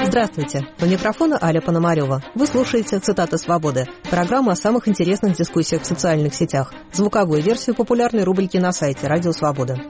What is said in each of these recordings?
Здравствуйте. У микрофона Аля Пономарева. Вы слушаете «Цитаты свободы» – программу о самых интересных дискуссиях в социальных сетях. Звуковую версию популярной рубрики на сайте «Радио Свобода».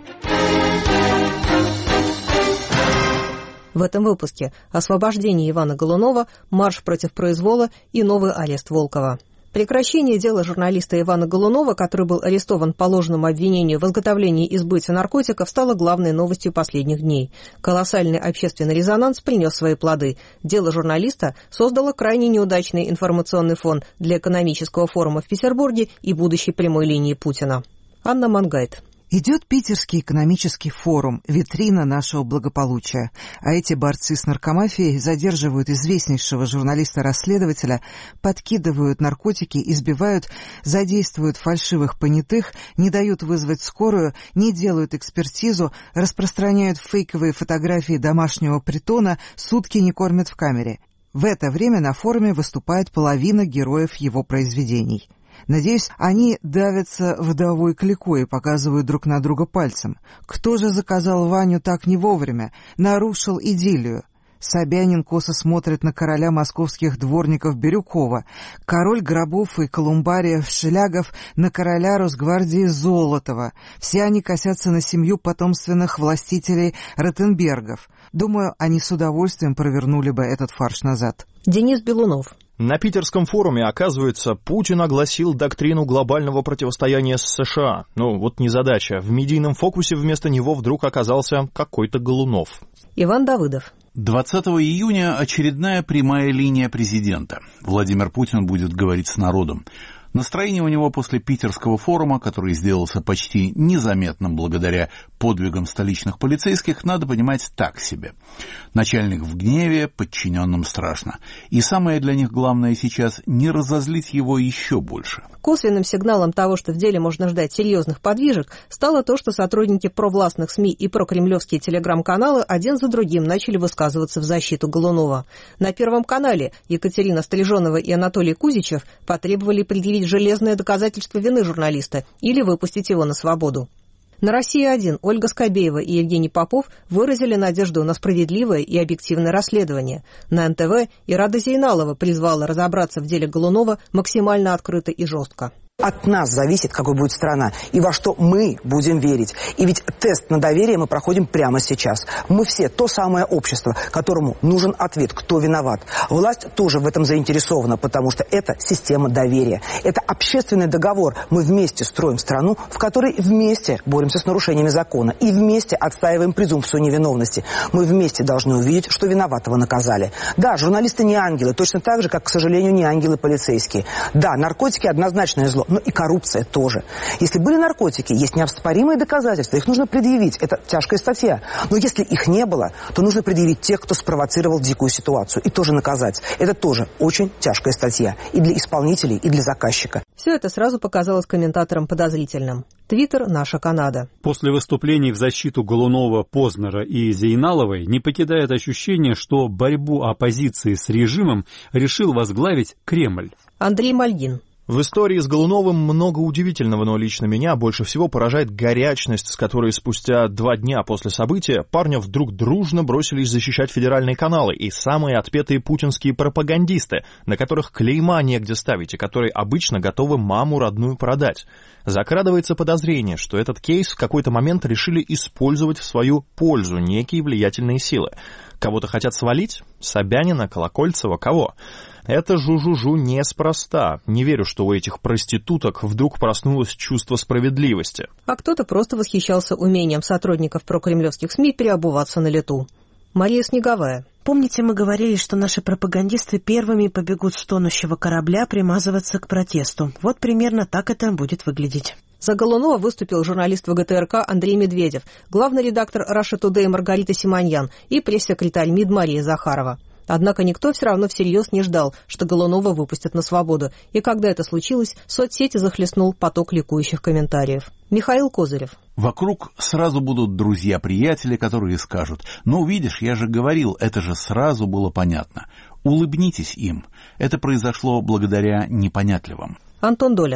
В этом выпуске освобождение Ивана Голунова, марш против произвола и новый арест Волкова. Прекращение дела журналиста Ивана Голунова, который был арестован по ложному обвинению в изготовлении и сбытии наркотиков, стало главной новостью последних дней. Колоссальный общественный резонанс принес свои плоды. Дело журналиста создало крайне неудачный информационный фон для экономического форума в Петербурге и будущей прямой линии Путина. Анна Мангайт. Идет Питерский экономический форум, витрина нашего благополучия. А эти борцы с наркомафией задерживают известнейшего журналиста-расследователя, подкидывают наркотики, избивают, задействуют фальшивых понятых, не дают вызвать скорую, не делают экспертизу, распространяют фейковые фотографии домашнего притона, сутки не кормят в камере. В это время на форуме выступает половина героев его произведений. Надеюсь, они давятся вдовой кликой и показывают друг на друга пальцем. Кто же заказал Ваню так не вовремя? Нарушил идиллию. Собянин косо смотрит на короля московских дворников Бирюкова. Король Гробов и Колумбариев Шелягов на короля Росгвардии Золотова. Все они косятся на семью потомственных властителей Ротенбергов. Думаю, они с удовольствием провернули бы этот фарш назад. Денис Белунов. На Питерском форуме, оказывается, Путин огласил доктрину глобального противостояния с США. Ну, вот незадача. В медийном фокусе вместо него вдруг оказался какой-то Голунов. Иван Давыдов. 20 июня очередная прямая линия президента. Владимир Путин будет говорить с народом. Настроение у него после Питерского форума, который сделался почти незаметным благодаря подвигам столичных полицейских, надо понимать так себе. Начальник в гневе, подчиненным страшно. И самое для них главное сейчас — не разозлить его еще больше. Косвенным сигналом того, что в деле можно ждать серьезных подвижек, стало то, что сотрудники провластных СМИ и прокремлевские телеграм-каналы один за другим начали высказываться в защиту Голунова. На Первом канале Екатерина Стриженова и Анатолий Кузичев потребовали предъявить железное доказательство вины журналиста или выпустить его на свободу. На «Россия-1» Ольга Скобеева и Евгений Попов выразили надежду на справедливое и объективное расследование. На НТВ Ирада Зейналова призвала разобраться в деле Голунова максимально открыто и жестко. От нас зависит, какой будет страна, и во что мы будем верить. И ведь тест на доверие мы проходим прямо сейчас. Мы все то самое общество, которому нужен ответ, кто виноват. Власть тоже в этом заинтересована, потому что это система доверия. Это общественный договор. Мы вместе строим страну, в которой вместе боремся с нарушениями закона. И вместе отстаиваем презумпцию невиновности. Мы вместе должны увидеть, что виноватого наказали. Да, журналисты не ангелы, точно так же, как, к сожалению, не ангелы полицейские. Да, наркотики однозначное зло. Но и коррупция тоже. Если были наркотики, есть неоспоримые доказательства, их нужно предъявить. Это тяжкая статья. Но если их не было, то нужно предъявить тех, кто спровоцировал дикую ситуацию, и тоже наказать. Это тоже очень тяжкая статья. И для исполнителей, и для заказчика. Все это сразу показалось комментаторам подозрительным. Твиттер «Наша Канада». После выступлений в защиту Голунова, Познера и Зейналовой не покидает ощущение, что борьбу оппозиции с режимом решил возглавить Кремль. Андрей Мальгин. В истории с Голуновым много удивительного, но лично меня больше всего поражает горячность, с которой спустя 2 дня после события парня вдруг дружно бросились защищать федеральные каналы и самые отпетые путинские пропагандисты, на которых клейма негде ставить и которые обычно готовы маму родную продать. Закрадывается подозрение, что этот кейс в какой-то момент решили использовать в свою пользу некие влиятельные силы. Кого-то хотят свалить? Собянина, Колокольцева, кого? Это жу-жу-жу неспроста. Не верю, что у этих проституток вдруг проснулось чувство справедливости. А кто-то просто восхищался умением сотрудников прокремлевских СМИ переобуваться на лету. Мария Снеговая. Помните, мы говорили, что наши пропагандисты первыми побегут с тонущего корабля примазываться к протесту. Вот примерно так это будет выглядеть. За Голунова выступил журналист ВГТРК Андрей Медведев, главный редактор Russia Today Маргарита Симоньян и пресс-секретарь МИД Мария Захарова. Однако никто все равно всерьез не ждал, что Голунова выпустят на свободу, и когда это случилось, соцсети захлестнул поток ликующих комментариев. Михаил Козырев. Вокруг сразу будут друзья-приятели, которые скажут: «Ну, видишь, я же говорил, это же сразу было понятно». Улыбнитесь им. Это произошло благодаря непонятливым. Антон Долин.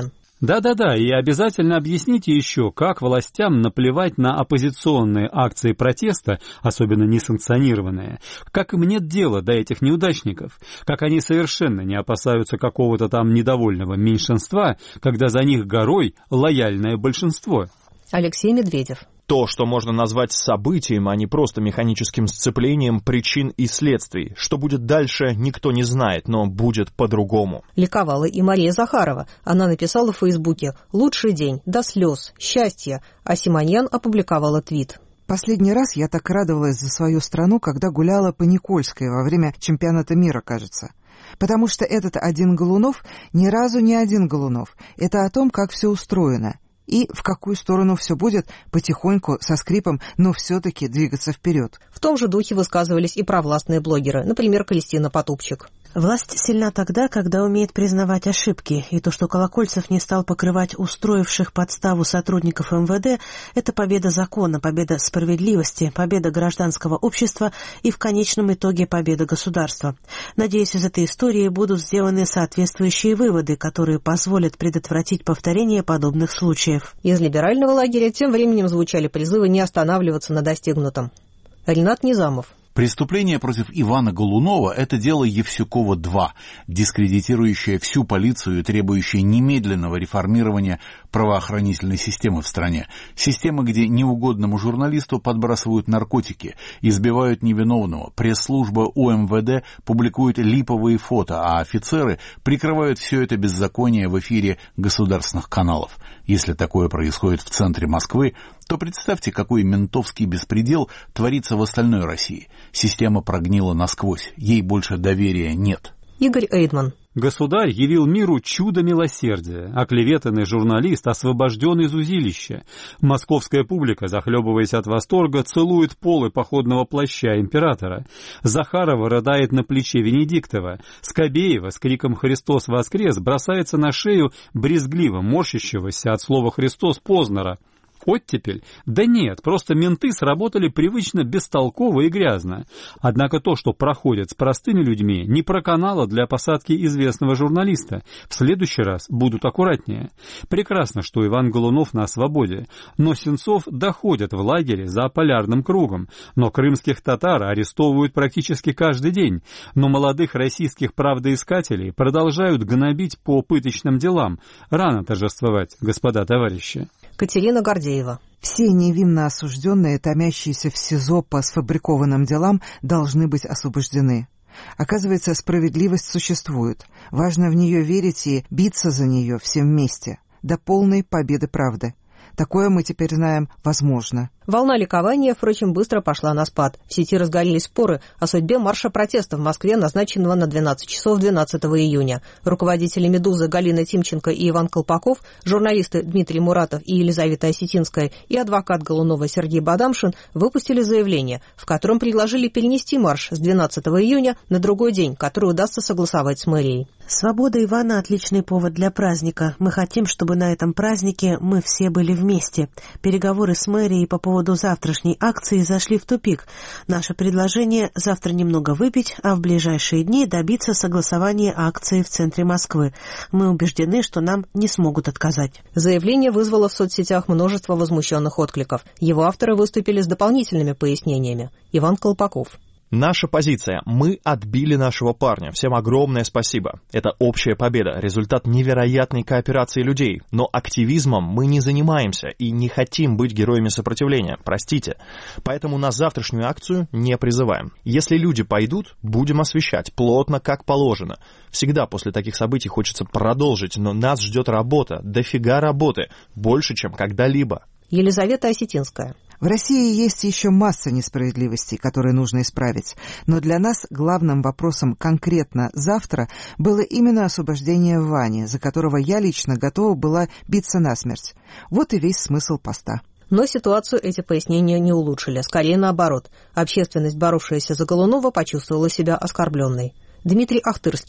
Да-да-да, и обязательно объясните еще, как властям наплевать на оппозиционные акции протеста, особенно несанкционированные, как им нет дела до этих неудачников, как они совершенно не опасаются какого-то там недовольного меньшинства, когда за них горой лояльное большинство. Алексей Медведев. То, что можно назвать событием, а не просто механическим сцеплением причин и следствий. Что будет дальше, никто не знает, но будет по-другому. Ликовала и Мария Захарова. Она написала в Фейсбуке: «Лучший день, до слез, счастья», а Симоньян опубликовала твит. Последний раз я так радовалась за свою страну, когда гуляла по Никольской во время чемпионата мира, кажется. Потому что этот один Голунов ни разу не один Голунов. Это о том, как все устроено. И в какую сторону все будет потихоньку, со скрипом, но все-таки двигаться вперед. В том же духе высказывались и провластные блогеры, например, Кристина Потупчик. Власть сильна тогда, когда умеет признавать ошибки, и то, что Колокольцев не стал покрывать устроивших подставу сотрудников МВД, это победа закона, победа справедливости, победа гражданского общества и в конечном итоге победа государства. Надеюсь, из этой истории будут сделаны соответствующие выводы, которые позволят предотвратить повторение подобных случаев. Из либерального лагеря тем временем звучали призывы не останавливаться на достигнутом. Ринат Низамов. Преступление против Ивана Голунова – это дело Евсюкова-2, дискредитирующее всю полицию и требующее немедленного реформирования правоохранительной системы в стране. Системы, где неугодному журналисту подбрасывают наркотики, избивают невиновного, пресс-служба УМВД публикует липовые фото, а офицеры прикрывают все это беззаконие в эфире государственных каналов. Если такое происходит в центре Москвы, то представьте, какой ментовский беспредел творится в остальной России. Система прогнила насквозь, ей больше доверия нет. Игорь Эйдман. Государь явил миру чудо милосердия. Оклеветанный журналист освобожден из узилища. Московская публика, захлебываясь от восторга, целует полы походного плаща императора. Захарова рыдает на плече Венедиктова. Скобеева с криком «Христос воскрес!» бросается на шею брезгливо морщащегося от слова «Христос» Познера. Оттепель? Да нет, просто менты сработали привычно бестолково и грязно. Однако то, что проходит с простыми людьми, не проканало для посадки известного журналиста. В следующий раз будут аккуратнее. Прекрасно, что Иван Голунов на свободе, но Сенцов доходят в лагере за полярным кругом, но крымских татар арестовывают практически каждый день, но молодых российских правдоискателей продолжают гнобить по пыточным делам. Рано торжествовать, господа товарищи. Катерина Гордеева. Все невинно осужденные, томящиеся в СИЗО по сфабрикованным делам, должны быть освобождены. Оказывается, справедливость существует. Важно в нее верить и биться за нее всем вместе. До полной победы правды. Такое мы теперь знаем возможно. Волна ликования, впрочем, быстро пошла на спад. В сети разгорелись споры о судьбе марша протеста в Москве, назначенного на 12 часов 12 июня. Руководители «Медузы» Галина Тимченко и Иван Колпаков, журналисты Дмитрий Муратов и Елизавета Осетинская и адвокат Голунова Сергей Бадамшин выпустили заявление, в котором предложили перенести марш с 12 июня на другой день, который удастся согласовать с мэрией. Свобода Ивана – отличный повод для праздника. Мы хотим, чтобы на этом празднике мы все были вместе. Переговоры с мэрией по поводу завтрашней акции зашли в тупик. Наше предложение – завтра немного выпить, а в ближайшие дни добиться согласования акции в центре Москвы. Мы убеждены, что нам не смогут отказать. Заявление вызвало в соцсетях множество возмущенных откликов. Его авторы выступили с дополнительными пояснениями. Иван Колпаков. Наша позиция. Мы отбили нашего парня. Всем огромное спасибо. Это общая победа, результат невероятной кооперации людей. Но активизмом мы не занимаемся и не хотим быть героями сопротивления. Простите. Поэтому на завтрашнюю акцию не призываем. Если люди пойдут, будем освещать плотно, как положено. Всегда после таких событий хочется продолжить, но нас ждет работа. Дофига работы. Больше, чем когда-либо. Елизавета Осетинская. В России есть еще масса несправедливостей, которые нужно исправить, но для нас главным вопросом конкретно завтра было именно освобождение Вани, за которого я лично готова была биться насмерть. Вот и весь смысл поста. Но ситуацию эти пояснения не улучшили, скорее наоборот. Общественность, боровшаяся за Голунова, почувствовала себя оскорбленной. Дмитрий Ахтырский.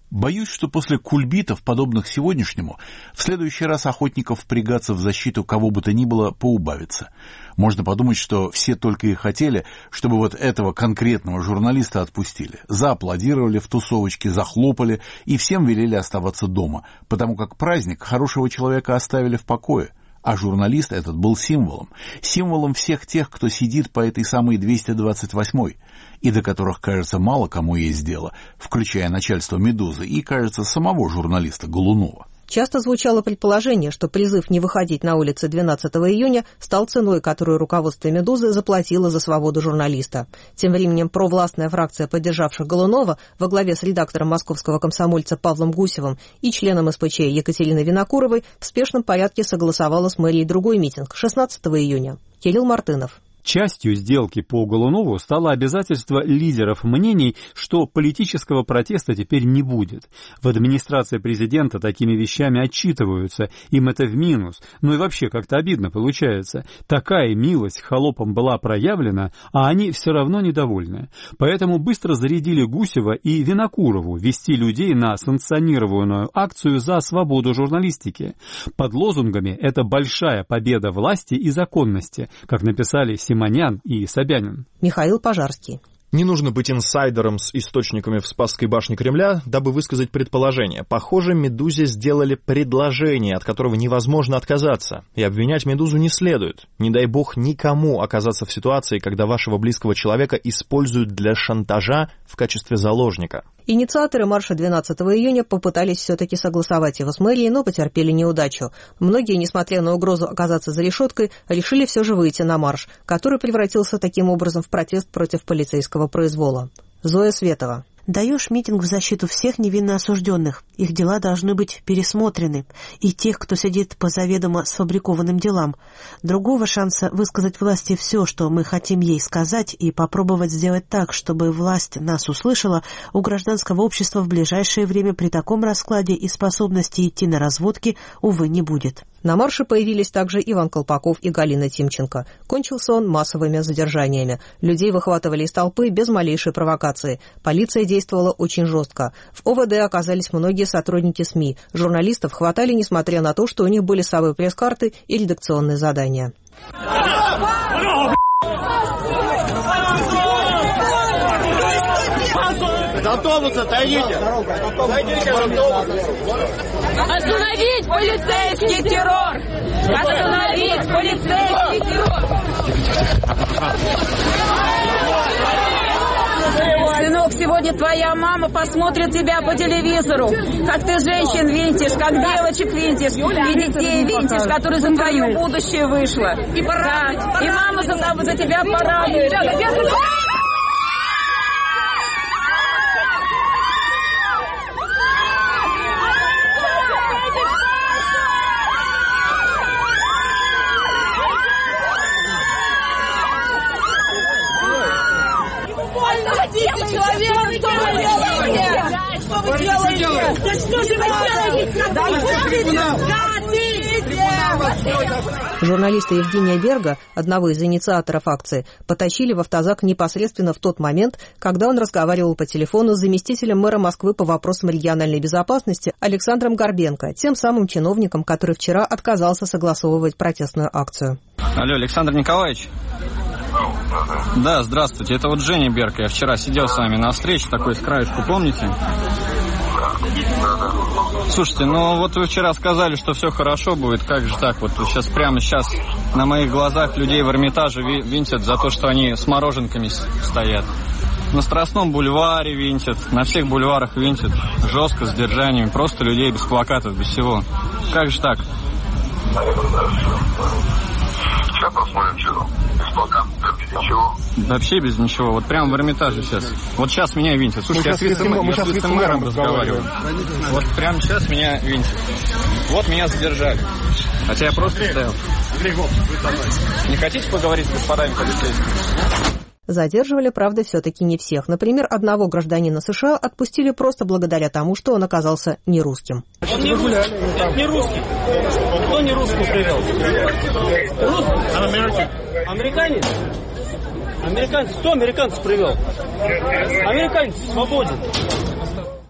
Боюсь, что после кульбитов, подобных сегодняшнему, в следующий раз охотников впрягаться в защиту кого бы то ни было поубавится. Можно подумать, что все только и хотели, чтобы вот этого конкретного журналиста отпустили. Зааплодировали в тусовочке, захлопали и всем велели оставаться дома, потому как праздник хорошего человека оставили в покое. А журналист этот был символом всех тех, кто сидит по этой самой 228-й, и до которых, кажется, мало кому есть дело, включая начальство «Медузы» и, кажется, самого журналиста Голунова. Часто звучало предположение, что призыв не выходить на улицы 12 июня стал ценой, которую руководство «Медузы» заплатило за свободу журналиста. Тем временем провластная фракция, поддержавших Голунова, во главе с редактором московского комсомольца Павлом Гусевым и членом СПЧ Екатериной Винокуровой, в спешном порядке согласовала с мэрией другой митинг 16 июня. Кирилл Мартынов. Частью сделки по Голунову стало обязательство лидеров мнений, что политического протеста теперь не будет. В администрации президента такими вещами отчитываются, им это в минус. Ну и вообще как-то обидно получается. Такая милость холопам была проявлена, а они все равно недовольны. Поэтому быстро зарядили Гусева и Винокурову вести людей на санкционированную акцию за свободу журналистики. Под лозунгами «Это большая победа власти и законности», как написали Симонян и Собянин. Михаил Пожарский. Не нужно быть инсайдером с источниками в Спасской башне Кремля, дабы высказать предположение. Похоже, «Медузе» сделали предложение, от которого невозможно отказаться. И обвинять «Медузу» не следует. Не дай бог никому оказаться в ситуации, когда вашего близкого человека используют для шантажа в качестве заложника. Инициаторы марша 12 июня попытались все-таки согласовать его с мэрией, но потерпели неудачу. Многие, несмотря на угрозу оказаться за решеткой, решили все же выйти на марш, который превратился таким образом в протест против полицейского произвола. Зоя Светова. Даешь митинг в защиту всех невинно осужденных. Их дела должны быть пересмотрены. И тех, кто сидит по заведомо сфабрикованным делам. Другого шанса высказать власти все, что мы хотим ей сказать, и попробовать сделать так, чтобы власть нас услышала, у гражданского общества в ближайшее время при таком раскладе и способности идти на разводки, увы, не будет. На марше появились также Иван Колпаков и Галина Тимченко. Кончился он массовыми задержаниями. Людей выхватывали из толпы без малейшей провокации. Полиция действовала очень жестко. В ОВД оказались многие сотрудники СМИ. Журналистов хватали, несмотря на то, что у них были с собой пресс-карты и редакционные задания. Автобус, отойдите! Остановить полицейский террор! Остановить полицейский террор! Сынок, сегодня твоя мама посмотрит тебя по телевизору, как ты женщин винтишь, как девочек винтишь, и детей винтишь, которые за твое будущее вышло. Да. И мама за тебя порадует. Что вы делаете? Да что же вы делаете? Журналиста Евгения Берга, одного из инициаторов акции, потащили в автозак непосредственно в тот момент, когда он разговаривал по телефону с заместителем мэра Москвы по вопросам региональной безопасности Александром Горбенко, тем самым чиновником, который вчера отказался согласовывать протестную акцию. Алло, Александр Николаевич. Да, здравствуйте. Это вот Женя Берг. Я вчера сидел с вами на встрече, такой с краешку, помните? Слушайте, ну вот вы вчера сказали, что все хорошо будет. Как же так? Вот сейчас, прямо сейчас на моих глазах людей в Эрмитаже винтят за то, что они с мороженками стоят. На Страстном бульваре винтят, на всех бульварах винтят. Жестко, с держаниями. Просто людей без плакатов, без всего. Как же так? Сейчас посмотрим, что без плакатов, без ничего. Вообще без ничего. Вот прямо в Эрмитаже сейчас. Вот сейчас меня винтят. Слушайте, я с вице-мэром разговариваю. Вот прямо сейчас меня винтят. Вот меня задержали. Хотя я просто стоял. Не хотите поговорить с господами полицейскими? Задерживали, правда, все-таки не всех. Например, одного гражданина США отпустили просто благодаря тому, что он оказался не русским. Он не русский. Это не русский. Кто не русского привел? Русский? Американец? Американец? Кто американцев привел? Американец свободен.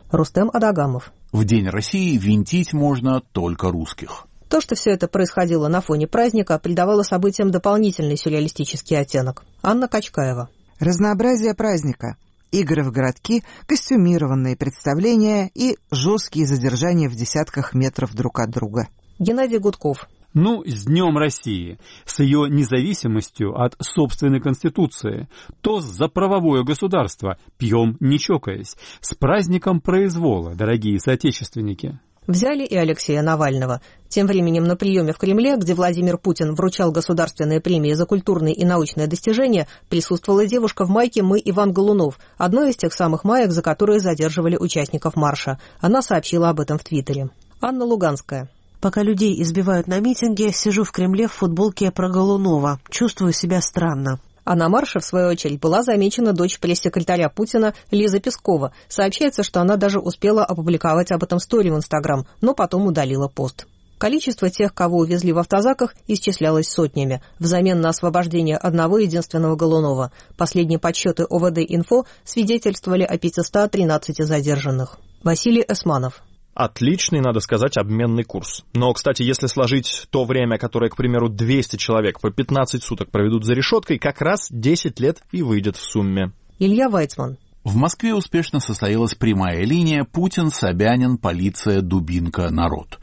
Рустем Адагамов. В День России винтить можно только русских. То, что все это происходило на фоне праздника, придавало событиям дополнительный сюрреалистический оттенок. Анна Качкаева. Разнообразие праздника. Игры в городки, костюмированные представления и жесткие задержания в десятках метров друг от друга. Геннадий Гудков. С Днем России, с ее независимостью от собственной Конституции, тост за правовое государство, пьем не чокаясь, с праздником произвола, дорогие соотечественники. Взяли и Алексея Навального. Тем временем на приеме в Кремле, где Владимир Путин вручал государственные премии за культурные и научные достижения, присутствовала девушка в майке «Мы Иван Голунов», одной из тех самых маек, за которые задерживали участников марша. Она сообщила об этом в Твиттере. Анна Луганская. Пока людей избивают на митинге, сижу в Кремле в футболке про Голунова. Чувствую себя странно. А на марше, в свою очередь, была замечена дочь пресс-секретаря Путина Лиза Пескова. Сообщается, что она даже успела опубликовать об этом стори в Инстаграм, но потом удалила пост. Количество тех, кого увезли в автозаках, исчислялось сотнями, взамен на освобождение одного единственного Голунова. Последние подсчеты ОВД-Инфо свидетельствовали о 513 задержанных. Василий Эсманов. Отличный, надо сказать, обменный курс. Но, кстати, если сложить то время, которое, к примеру, 200 человек по 15 суток проведут за решеткой, как раз 10 лет и выйдет в сумме. Илья Вайцман. В Москве успешно состоялась прямая линия Путин, Собянин, полиция, Дубинка, народ.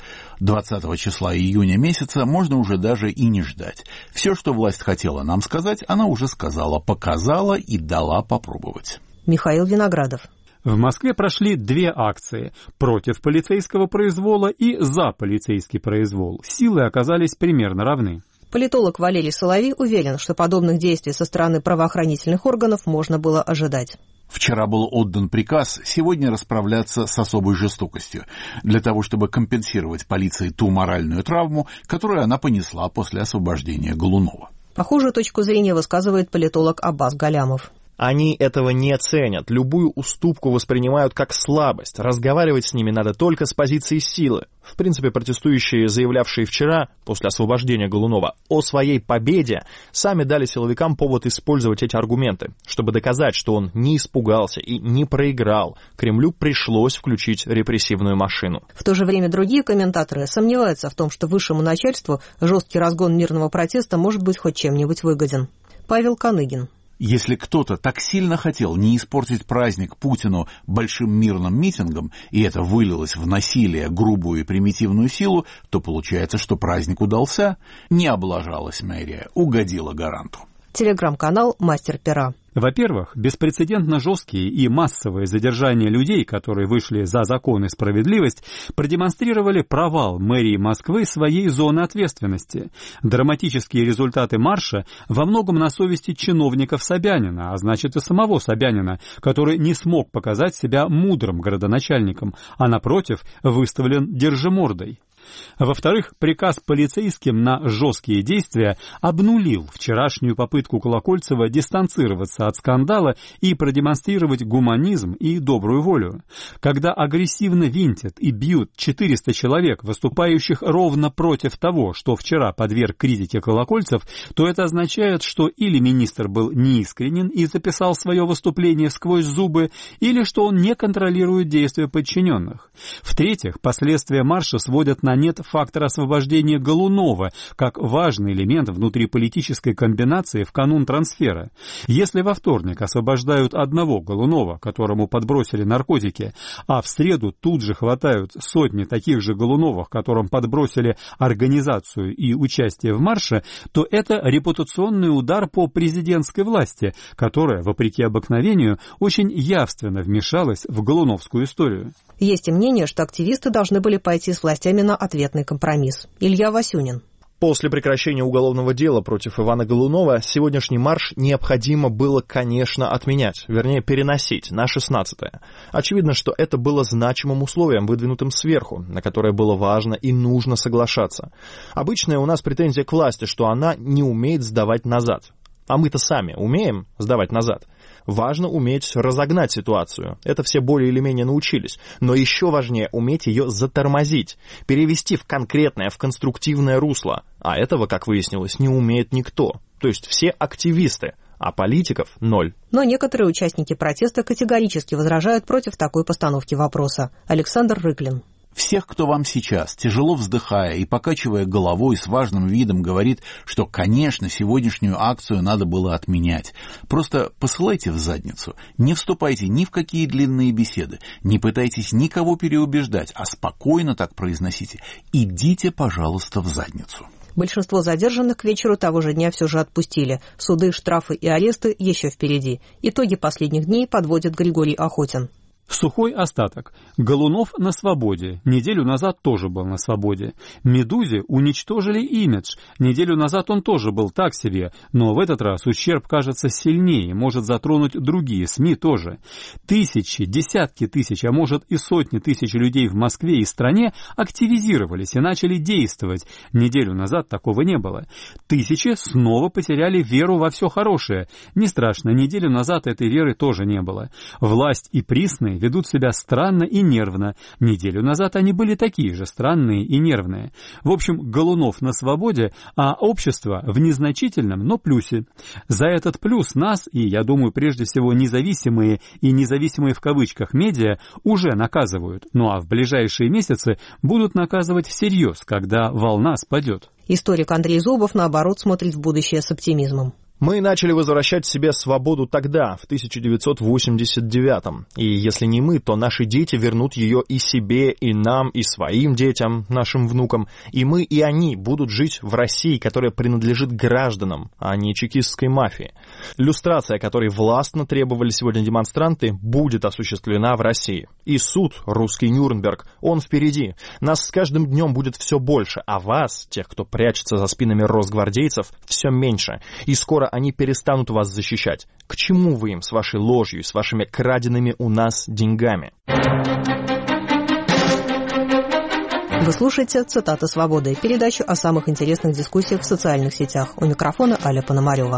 20 числа июня месяца можно уже даже и не ждать. Все, что власть хотела нам сказать, она уже сказала, показала и дала попробовать. Михаил Виноградов. В Москве прошли 2 акции – против полицейского произвола и за полицейский произвол. Силы оказались примерно равны. Политолог Валерий Соловей уверен, что подобных действий со стороны правоохранительных органов можно было ожидать. Вчера был отдан приказ сегодня расправляться с особой жестокостью, для того, чтобы компенсировать полиции ту моральную травму, которую она понесла после освобождения Голунова. Похожую точку зрения высказывает политолог Аббас Галямов. Они этого не ценят, любую уступку воспринимают как слабость. Разговаривать с ними надо только с позиции силы. В принципе, протестующие, заявлявшие вчера, после освобождения Голунова, о своей победе, сами дали силовикам повод использовать эти аргументы, чтобы доказать, что он не испугался и не проиграл. Кремлю пришлось включить репрессивную машину. В то же время другие комментаторы сомневаются в том, что высшему начальству жесткий разгон мирного протеста может быть хоть чем-нибудь выгоден. Павел Каныгин. Если кто-то так сильно хотел не испортить праздник Путину большим мирным митингом, и это вылилось в насилие, грубую и примитивную силу, то получается, что праздник удался. Не облажалась мэрия, угодила гаранту. Телеграм-канал «Мастер пера». Во-первых, беспрецедентно жесткие и массовые задержания людей, которые вышли за закон и справедливость, продемонстрировали провал мэрии Москвы своей зоны ответственности. Драматические результаты марша во многом на совести чиновников Собянина, а значит и самого Собянина, который не смог показать себя мудрым городоначальником, а напротив выставлен держимордой. Во-вторых, приказ полицейским на жесткие действия обнулил вчерашнюю попытку Колокольцева дистанцироваться от скандала и продемонстрировать гуманизм и добрую волю. Когда агрессивно винтят и бьют 400 человек, выступающих ровно против того, что вчера подверг критике Колокольцев, то это означает, что или министр был неискренен и записал свое выступление сквозь зубы, или что он не контролирует действия подчиненных. В-третьих, последствия марша сводят на нет фактор освобождения Голунова как важный элемент внутриполитической комбинации в канун трансфера. Если во вторник освобождают одного Голунова, которому подбросили наркотики, а в среду тут же хватают сотни таких же Голуновых, которым подбросили организацию и участие в марше, то это репутационный удар по президентской власти, которая, вопреки обыкновению, очень явственно вмешалась в голуновскую историю. Есть и мнение, что активисты должны были пойти с властями на ответный компромисс. Илья Васюнин. После прекращения уголовного дела против Ивана Голунова сегодняшний марш необходимо было, конечно, отменять, вернее, переносить на 16-е. Очевидно, что это было значимым условием, выдвинутым сверху, на которое было важно и нужно соглашаться. Обычная у нас претензия к власти, что она не умеет сдавать назад. А мы-то сами умеем сдавать назад. Важно уметь разогнать ситуацию. Это все более или менее научились. Но еще важнее уметь ее затормозить, перевести в конкретное, в конструктивное русло. А этого, как выяснилось, не умеет никто. То есть все активисты. а политиков – 0. Но некоторые участники протеста категорически возражают против такой постановки вопроса. Александр Рыклин. Всех, кто вам сейчас, тяжело вздыхая и покачивая головой с важным видом, говорит, что, конечно, сегодняшнюю акцию надо было отменять. Просто посылайте в задницу. Не вступайте ни в какие длинные беседы. Не пытайтесь никого переубеждать, а спокойно так произносите. Идите, пожалуйста, в задницу. Большинство задержанных к вечеру того же дня все же отпустили. Суды, штрафы и аресты еще впереди. Итоги последних дней подводит Григорий Охотин. Сухой остаток. Голунов на свободе. Неделю назад тоже был на свободе. «Медузе» уничтожили имидж. Неделю назад он тоже был так себе, но в этот раз ущерб кажется сильнее, может затронуть другие СМИ тоже. Тысячи, десятки тысяч, а может и сотни тысяч людей в Москве и стране активизировались и начали действовать. Неделю назад такого не было. Тысячи снова потеряли веру во все хорошее. Не страшно, неделю назад этой веры тоже не было. Власть и присные ведут себя странно и нервно. Неделю назад они были такие же странные и нервные. В общем, Голунов на свободе, а общество в незначительном, но плюсе. За этот плюс нас, и, я думаю, прежде всего независимые и независимые в кавычках медиа, уже наказывают. Ну а в ближайшие месяцы будут наказывать всерьез, когда волна спадет. Историк Андрей Зубов, наоборот, смотрит в будущее с оптимизмом. Мы начали возвращать себе свободу тогда, в 1989-м. И если не мы, то наши дети вернут ее и себе, и нам, и своим детям, нашим внукам. И мы, и они будут жить в России, которая принадлежит гражданам, а не чекистской мафии. Люстрация, которой властно требовали сегодня демонстранты, будет осуществлена в России. И суд, русский Нюрнберг, он впереди. Нас с каждым днем будет все больше, а вас, тех, кто прячется за спинами росгвардейцев, все меньше. И скоро они перестанут вас защищать. К чему вы им с вашей ложью, с вашими краденными у нас деньгами? Вы слушаете «Цитаты свободы», передачу о самых интересных дискуссиях в социальных сетях. У микрофона Аля Пономарева.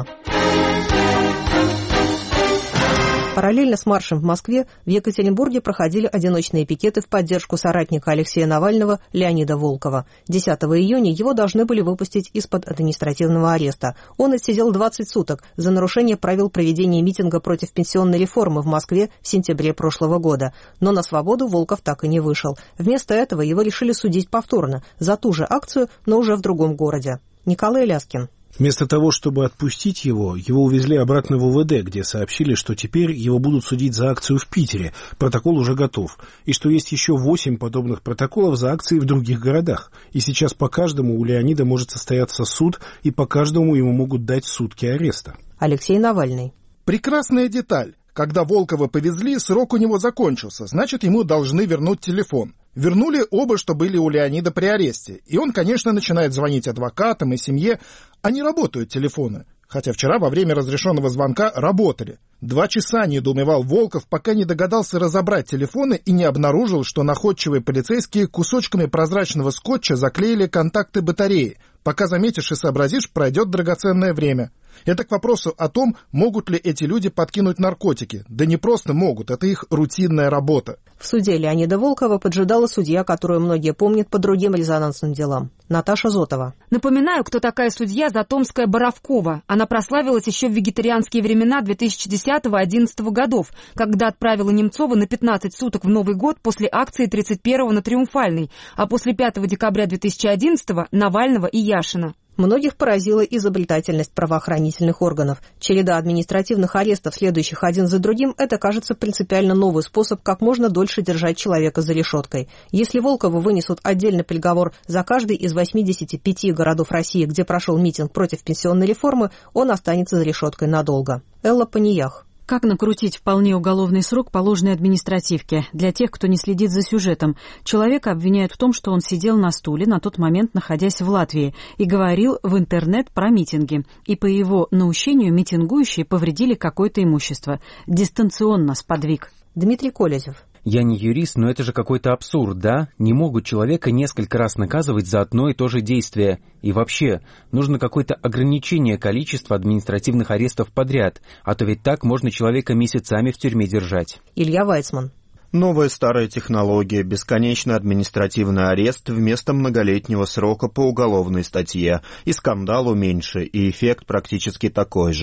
Параллельно с маршем в Москве в Екатеринбурге проходили одиночные пикеты в поддержку соратника Алексея Навального Леонида Волкова. 10 июня его должны были выпустить из-под административного ареста. Он отсидел 20 суток за нарушение правил проведения митинга против пенсионной реформы в Москве в сентябре прошлого года. Но на свободу Волков так и не вышел. Вместо этого его решили судить повторно за ту же акцию, но уже в другом городе. Николай Ляскин. Вместо того, чтобы отпустить его увезли обратно в УВД, где сообщили, что теперь его будут судить за акцию в Питере. Протокол уже готов. И что есть еще 8 подобных протоколов за акции в других городах. И сейчас по каждому у Леонида может состояться суд, и по каждому ему могут дать сутки ареста. Алексей Навальный. Прекрасная деталь. Когда Волкова повезли, срок у него закончился, значит, ему должны вернуть телефон. Вернули оба, что были у Леонида при аресте. И он, конечно, начинает звонить адвокатам и семье, а не работают телефоны. Хотя вчера во время разрешенного звонка работали. 2 часа недоумевал Волков, пока не догадался разобрать телефоны и не обнаружил, что находчивые полицейские кусочками прозрачного скотча заклеили контакты батареи. Пока заметишь и сообразишь, пройдет драгоценное время. Это к вопросу о том, могут ли эти люди подкинуть наркотики. Да не просто могут, это их рутинная работа. В суде Леонида Волкова поджидала судья, которую многие помнят по другим резонансным делам. Наташа Зотова. Напоминаю, кто такая судья Затомская Боровкова. Она прославилась еще в вегетарианские времена 2010-2011 годов, когда отправила Немцова на 15 суток в Новый год после акции 31-го на Триумфальной, а после 5 декабря 2011-го Навального и Яшина. Многих поразила изобретательность правоохранительных органов. Череда административных арестов, следующих один за другим, это, кажется, принципиально новый способ, как можно дольше держать человека за решеткой. Если Волкову вынесут отдельный приговор за каждый из 85 городов России, где прошел митинг против пенсионной реформы, он останется за решеткой надолго. Элла Паниях. Как накрутить вполне уголовный срок по ложной административке? Для тех, кто не следит за сюжетом. Человека обвиняют в том, что он сидел на стуле, на тот момент находясь в Латвии, и говорил в интернет про митинги. И по его наущению митингующие повредили какое-то имущество. Дистанционно сподвиг. Дмитрий Колезев. Я не юрист, но это же какой-то абсурд, да? Не могут человека несколько раз наказывать за одно и то же действие. И вообще, нужно какое-то ограничение количества административных арестов подряд, а то ведь так можно человека месяцами в тюрьме держать. Илья Вайцман. Новая старая технология, бесконечный административный арест вместо многолетнего срока по уголовной статье. И скандалу меньше, и эффект практически такой же.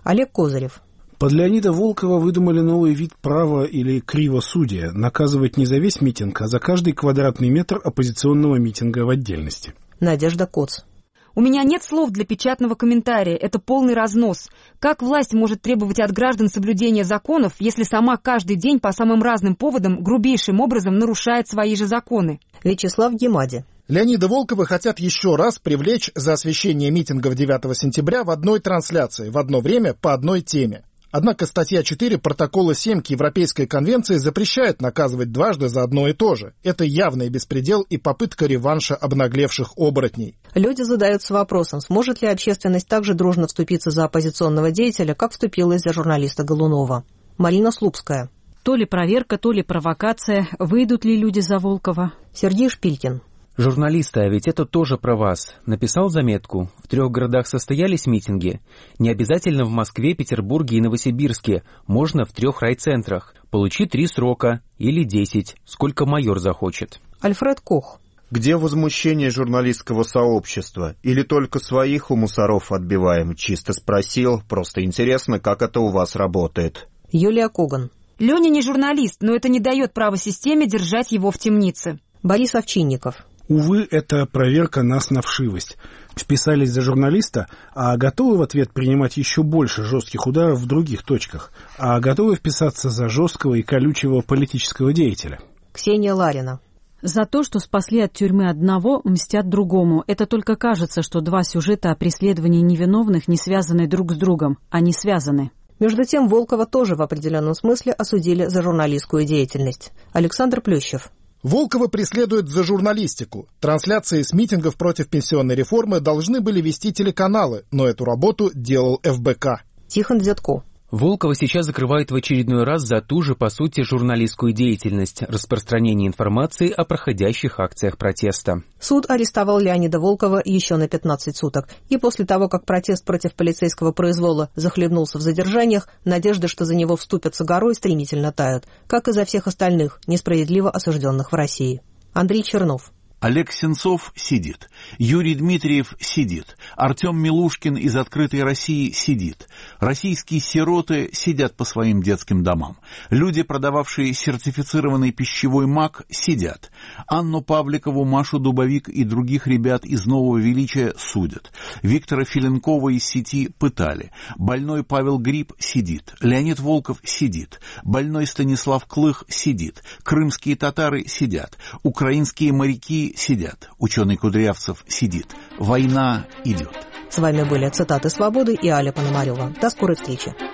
Олег Козырев. Под Леонида Волкова выдумали новый вид права или кривосудия – наказывать не за весь митинг, а за каждый квадратный метр оппозиционного митинга в отдельности. Надежда Коц. У меня нет слов для печатного комментария, это полный разнос. Как власть может требовать от граждан соблюдения законов, если сама каждый день по самым разным поводам грубейшим образом нарушает свои же законы? Вячеслав Гемади. Леонида Волкова хотят еще раз привлечь за освещение митингов 9 сентября в одной трансляции, в одно время, по одной теме. Однако статья 4 протокола 7 к Европейской конвенции запрещает наказывать дважды за одно и то же. Это явный беспредел и попытка реванша обнаглевших оборотней. Люди задаются вопросом, сможет ли общественность так же дружно вступиться за оппозиционного деятеля, как вступилась за журналиста Голунова. Марина Слуцкая. То ли проверка, то ли провокация. Выйдут ли люди за Волкова? Сергей Шпилькин. Журналисты, а ведь это тоже про вас. Написал заметку. В 3 городах состоялись митинги. Не обязательно в Москве, Петербурге и Новосибирске. Можно в 3 райцентрах. Получи 3 срока. Или 10. Сколько майор захочет. Альфред Кох. Где возмущение журналистского сообщества? Или только своих у мусоров отбиваем? Чисто спросил. Просто интересно, как это у вас работает. Юлия Коган. Леня не журналист, но это не дает права системе держать его в темнице. Борис Овчинников. Увы, это проверка нас на вшивость. Вписались за журналиста, а готовы в ответ принимать еще больше жестких ударов в других точках, а готовы вписаться за жесткого и колючего политического деятеля. Ксения Ларина. За то, что спасли от тюрьмы одного, мстят другому. Это только кажется, что 2 сюжета о преследовании невиновных не связаны друг с другом. Они связаны. Между тем, Волкова тоже в определенном смысле осудили за журналистскую деятельность. Александр Плющев. Волкова преследуют за журналистику. Трансляции с митингов против пенсионной реформы должны были вести телеканалы, но эту работу делал ФБК. Тихон Дзятко. Волкова сейчас закрывают в очередной раз за ту же, по сути, журналистскую деятельность – распространение информации о проходящих акциях протеста. Суд арестовал Леонида Волкова еще на 15 суток. И после того, как протест против полицейского произвола захлебнулся в задержаниях, надежды, что за него вступятся горой, стремительно тают, как и за всех остальных, несправедливо осужденных в России. Андрей Чернов. Олег Сенцов сидит, Юрий Дмитриев сидит, Артем Милушкин из «Открытой России» сидит, российские сироты сидят по своим детским домам, люди, продававшие сертифицированный пищевой мак, сидят, Анну Павликову, Машу Дубовик и других ребят из «Нового величия» судят, Виктора Филенкова из сети пытали, больной Павел Гриб сидит, Леонид Волков сидит, больной Станислав Клых сидит, крымские татары сидят, украинские моряки сидят. Ученый Кудрявцев сидит. Война идет. С вами были цитаты «Свободы» и Аля Пономарева. До скорой встречи.